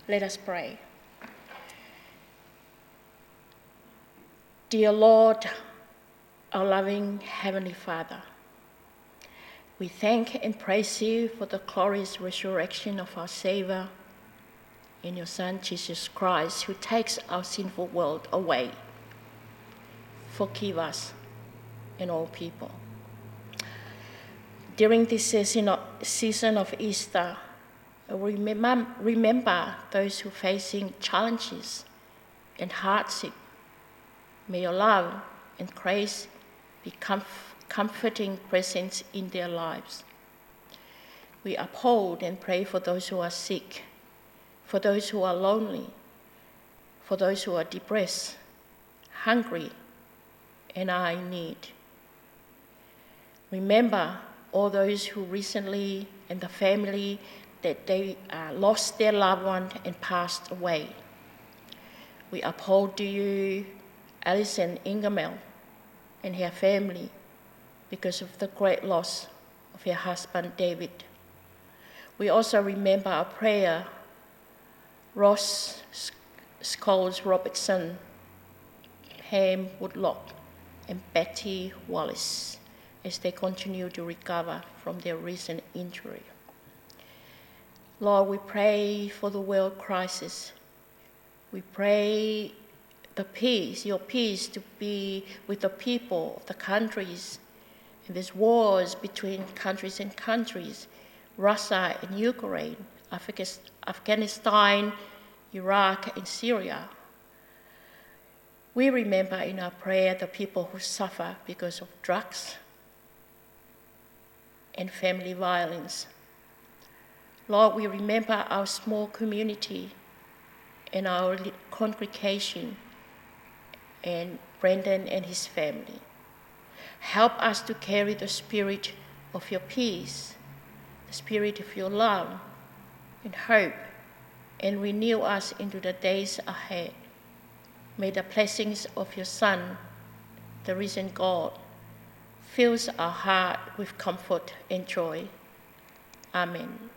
Let us pray. Dear Lord, our loving Heavenly Father, we thank and praise you for the glorious resurrection of our Savior in your Son, Jesus Christ, who takes our sinful world away. Forgive us and all people. During this season of Easter, remember those who are facing challenges and hardship. May your love and grace be comforting presence in their lives. We uphold and pray for those who are sick, for those who are lonely, for those who are depressed, hungry, and are in need. Remember all those who recently and the family that they lost their loved one and passed away. We uphold to you Alison Ingermel and her family because of the great loss of her husband David. We also remember our prayer Ross Scholes Robertson, Pam Woodlock, and Betty Wallace as they continue to recover from their recent injury. Lord, we pray for the world crisis. We pray the peace, your peace to be with the people of the countries. And these wars between countries and countries, Russia and Ukraine, Afghanistan, Iraq, and Syria. We remember in our prayer the people who suffer because of drugs and family violence. Lord, we remember our small community and our congregation and Brendan and his family. Help us to carry the spirit of your peace, the spirit of your love and hope, and renew us into the days ahead. May the blessings of your Son, the risen God, fills our heart with comfort and joy. Amen.